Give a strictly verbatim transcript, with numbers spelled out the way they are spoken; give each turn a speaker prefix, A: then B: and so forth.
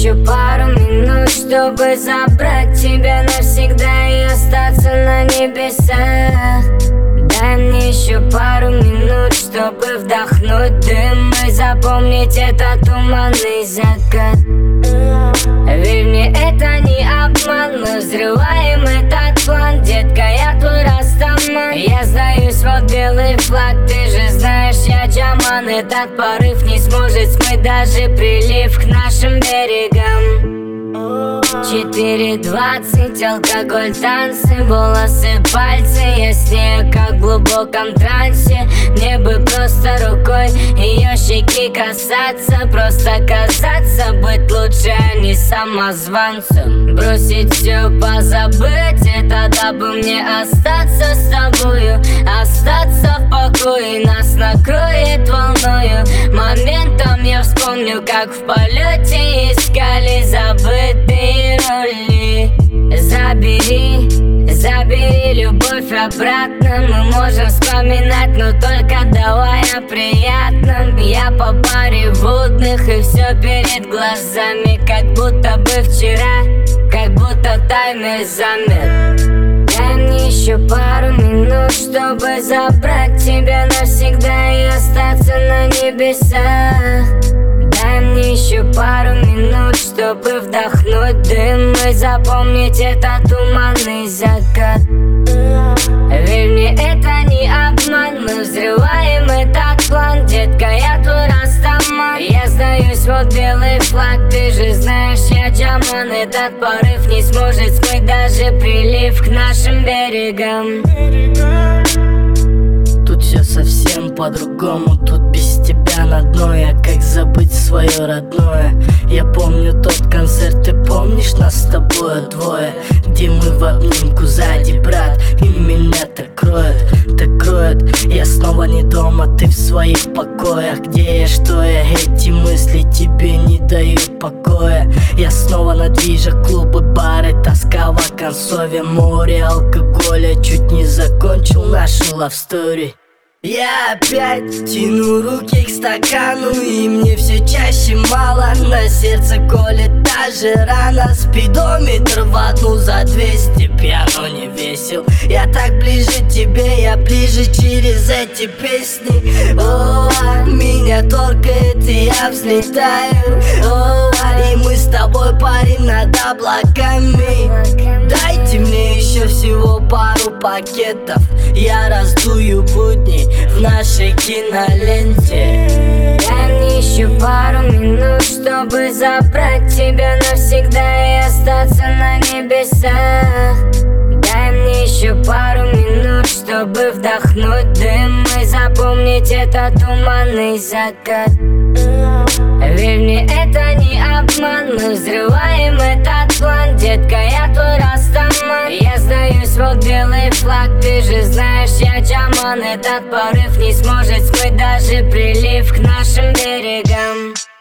A: еще пару минут, чтобы забрать тебя навсегда и остаться на небесах. Дай мне еще пару минут, чтобы вдохнуть дым и запомнить этот туманный закат. Верь мне, это не обман, мы взрываем этот план. Детка, я твой растаман. Я сдаюсь, вот белый флаг, ты же знаешь, я джаман. Этот порыв не сможет смыть даже прилив к нашим берегам. Четыре двадцать, алкоголь, танцы, волосы, пальцы. Я с ней как в глубоком трансе. Мне бы просто рукой ее щеки касаться, просто казаться, быть лучше, а не самозванцем. Бросить все, позабыть, это дабы мне остаться с тобою, остаться в покое. Нас накроет волною, моментом я вспомню, как в полете искали забытые роли. Забери, забери любовь обратно. Мы можем вспоминать, но только давай о приятном. Я по паре водных и все перед глазами, как будто бы вчера, как будто таймер замер. Дай мне еще пару минут, чтобы забрать тебя навсегда и остаться на небесах. Дай мне еще пару минут, чтобы вдохнуть дым и запомнить этот туманный закат. Верь мне, это не обман, мы взрываем этот план. Детка, я твой растаман. Я сдаюсь, вот белый флаг, ты же знаешь, я джаман. Этот порыв не сможет смыть даже прилив к нашим берегам.
B: Тут все совсем по-другому, тут без тебя на дно. Я как забыть свое родное. Я помню тот концерт, ты помнишь нас с тобой двое, где мы в обнимку сзади, брат, и меня так кроет, так кроет. Я снова не дома, ты в своих покоях. Где я, что я, эти мысли тебе не дают покоя. Я снова на движах, клубы, бары, тоска в Оконцове, море алкоголя. Чуть не закончил нашу love story. Я опять тяну руки к стакану, и мне все чаще мало. На сердце колет даже рана. Спидометр в одну за двести, пьяно не весел. Я так ближе тебе, я ближе через эти песни. О, меня торкает, и я взлетаю. О, и мы с тобой парим над облаками. Дайте мне еще всего пару пакетов, я раздую будни в нашей киноленте.
A: Дай мне еще пару минут, чтобы забрать тебя навсегда и остаться на небесах. Дай мне еще пару минут, чтобы вдохнуть дым и запомнить этот туманный закат. Верь мне, это не обман, мы взрываем этот план. Детка, я твой растаман. Я сдаюсь, вот белый флаг, ты же знаешь, я джаман. Этот порыв не сможет смыть даже прилив к нашим берегам.